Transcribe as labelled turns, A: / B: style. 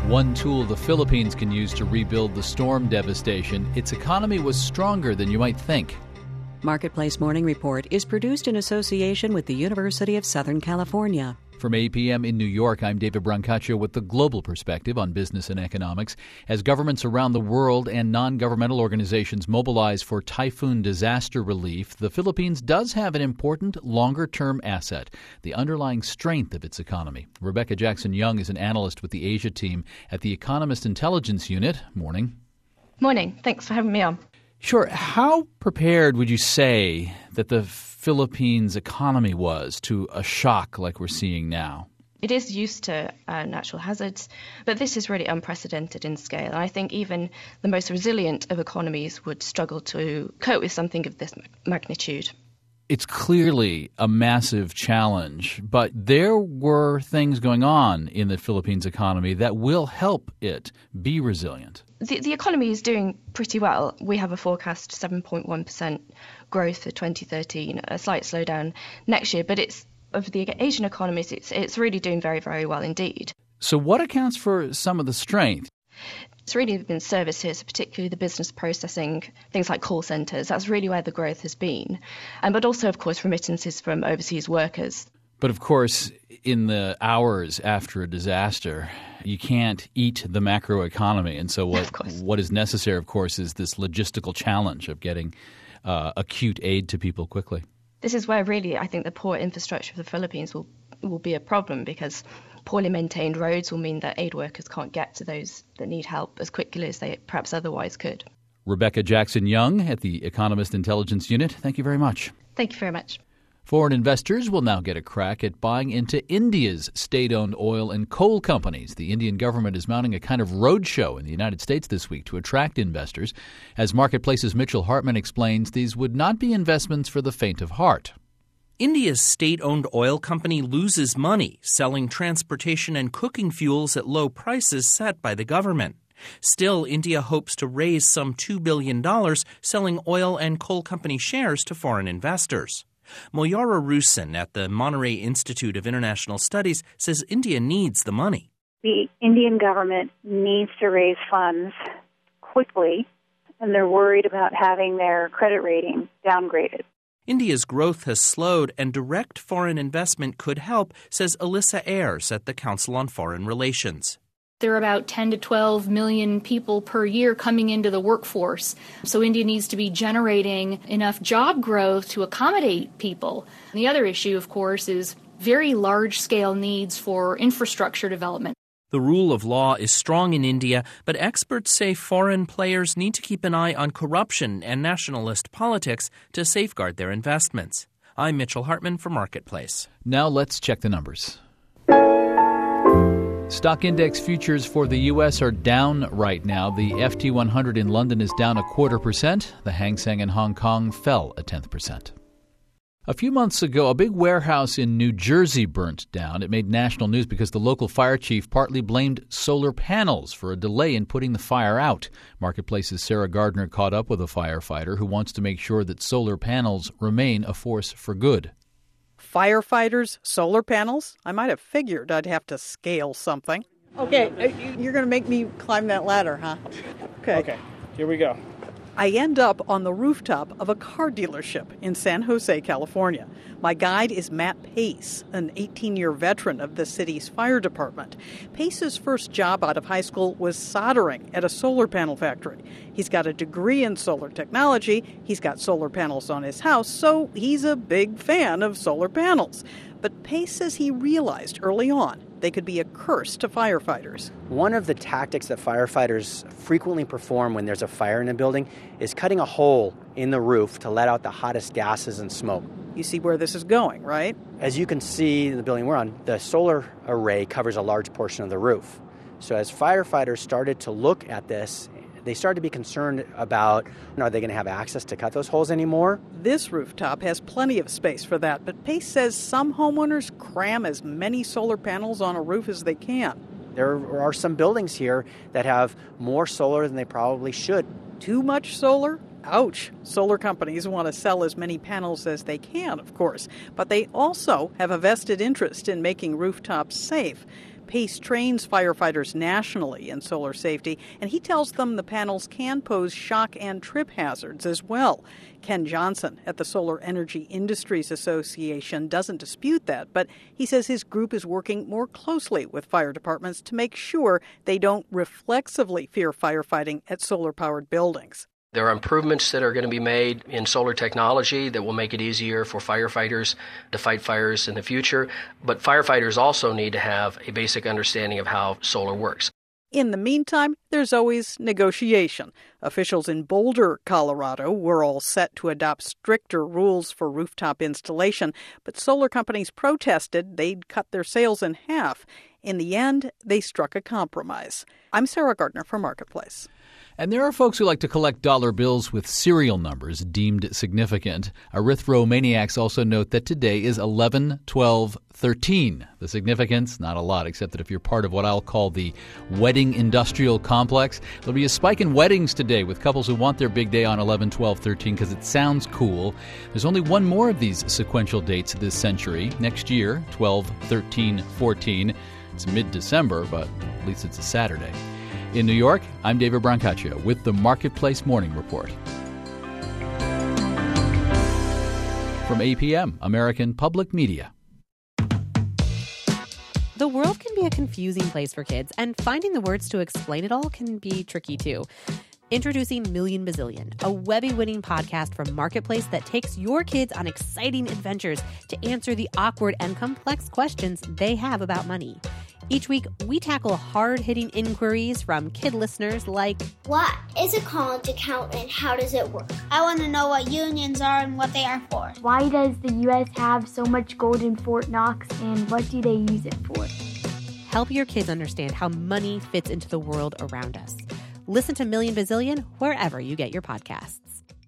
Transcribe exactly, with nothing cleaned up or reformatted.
A: One tool the Philippines can use to rebuild the storm devastation, its economy was stronger than you might think.
B: Marketplace Morning Report is produced in association with the University of Southern California.
A: From eight p.m. in New York, I'm David Brancaccio with the global perspective on business and economics. As governments around the world and non-governmental organizations mobilize for typhoon disaster relief, the Philippines does have an important longer-term asset, the underlying strength of its economy. Rebecca Jackson-Young is an analyst with the Asia team at the Economist Intelligence Unit. Morning.
C: Morning. Thanks for having me on.
A: Sure. How prepared would you say that the Philippines economy was to a shock like we're seeing now?
C: It is used to uh, natural hazards, but this is really unprecedented in scale. And I think even the most resilient of economies would struggle to cope with something of this magnitude.
A: It's clearly a massive challenge, but there were things going on in the Philippines economy that will help it be resilient.
C: The, the economy is doing pretty well. We have a forecast seven point one percent growth for twenty thirteen, a slight slowdown next year, but it's of the Asian economies, it's it's really doing very, very well indeed.
A: So what accounts for some of the strength?
C: It's really been services, particularly the business processing, things like call centres. That's really where the growth has been. Um, but also, of course, remittances from overseas workers.
A: But of course, in the hours after a disaster, you can't eat the macroeconomy. And so what what is necessary, of course, is this logistical challenge of getting uh, acute aid to people quickly.
C: This is where really I think the poor infrastructure of the Philippines will, will be a problem, because poorly maintained roads will mean that aid workers can't get to those that need help as quickly as they perhaps otherwise could.
A: Rebecca Jackson-Young at the Economist Intelligence Unit, thank you very much.
C: Thank you very much.
A: Foreign investors will now get a crack at buying into India's state-owned oil and coal companies. The Indian government is mounting a kind of roadshow in the United States this week to attract investors. As Marketplace's Mitchell Hartman explains, these would not be investments for the faint of heart.
D: India's state-owned oil company loses money selling transportation and cooking fuels at low prices set by the government. Still, India hopes to raise some two billion dollars selling oil and coal company shares to foreign investors. Moyara Rusin at the Monterey Institute of International Studies says India needs the money.
E: The Indian government needs to raise funds quickly, and they're worried about having their credit rating downgraded.
D: India's growth has slowed, and direct foreign investment could help, says Alyssa Ayers at the Council on Foreign Relations.
F: There are about ten to twelve million people per year coming into the workforce. So India needs to be generating enough job growth to accommodate people. And the other issue, of course, is very large-scale needs for infrastructure development.
D: The rule of law is strong in India, but experts say foreign players need to keep an eye on corruption and nationalist politics to safeguard their investments. I'm Mitchell Hartman for Marketplace.
A: Now let's check the numbers. Stock index futures for the U S are down right now. The F T one hundred in London is down a quarter percent. The Hang Seng in Hong Kong fell a tenth percent. A few months ago, a big warehouse in New Jersey burnt down. It made national news because the local fire chief partly blamed solar panels for a delay in putting the fire out. Marketplace's Sarah Gardner caught up with a firefighter who wants to make sure that solar panels remain a force for good.
G: Firefighters, solar panels? I might have figured I'd have to scale something. Okay, you're going to make me climb that ladder, huh? Okay.
H: Okay, here we go.
G: I end up on the rooftop of a car dealership in San Jose, California. My guide is Matt Pace, an eighteen-year veteran of the city's fire department. Pace's first job out of high school was soldering at a solar panel factory. He's got a degree in solar technology. He's got solar panels on his house, so he's a big fan of solar panels. But Pace says he realized early on they could be a curse to firefighters.
I: One of the tactics that firefighters frequently perform when there's a fire in a building is cutting a hole in the roof to let out the hottest gases and smoke.
G: You see where this is going, right?
I: As you can see in the building we're on, the solar array covers a large portion of the roof. So as firefighters started to look at this, they started to be concerned about, are they going to have access to cut those holes anymore?
G: This rooftop has plenty of space for that, but Pace says some homeowners cram as many solar panels on a roof as they can.
I: There are some buildings here that have more solar than they probably should.
G: Too much solar? Ouch. Solar companies want to sell as many panels as they can, of course, but they also have a vested interest in making rooftops safe. Pace trains firefighters nationally in solar safety, and he tells them the panels can pose shock and trip hazards as well. Ken Johnson at the Solar Energy Industries Association doesn't dispute that, but he says his group is working more closely with fire departments to make sure they don't reflexively fear firefighting at solar-powered buildings.
H: There are improvements that are going to be made in solar technology that will make it easier for firefighters to fight fires in the future. But firefighters also need to have a basic understanding of how solar works.
G: In the meantime, there's always negotiation. Officials in Boulder, Colorado, were all set to adopt stricter rules for rooftop installation, but solar companies protested they'd cut their sales in half. In the end, they struck a compromise. I'm Sarah Gardner for Marketplace.
A: And there are folks who like to collect dollar bills with serial numbers deemed significant. Arithmomaniacs also note that today is eleven twelve thirteen. The significance, not a lot, except that if you're part of what I'll call the wedding industrial complex, there'll be a spike in weddings today with couples who want their big day on eleven twelve thirteen because it sounds cool. There's only one more of these sequential dates this century. Next year, twelve thirteen fourteen. It's mid-December, but at least it's a Saturday. In New York, I'm David Brancaccio with the Marketplace Morning Report. From A P M, American Public Media.
J: The world can be a confusing place for kids, and finding the words to explain it all can be tricky too. Introducing Million Bazillion, a Webby-winning podcast from Marketplace that takes your kids on exciting adventures to answer the awkward and complex questions they have about money. Each week, we tackle hard-hitting inquiries from kid listeners like,
K: what is a college account and how does it work? I want to know what unions are and what they are for.
L: Why does the U S have so much gold in Fort Knox and what do they use it for?
J: Help your kids understand how money fits into the world around us. Listen to Million Bazillion wherever you get your podcasts.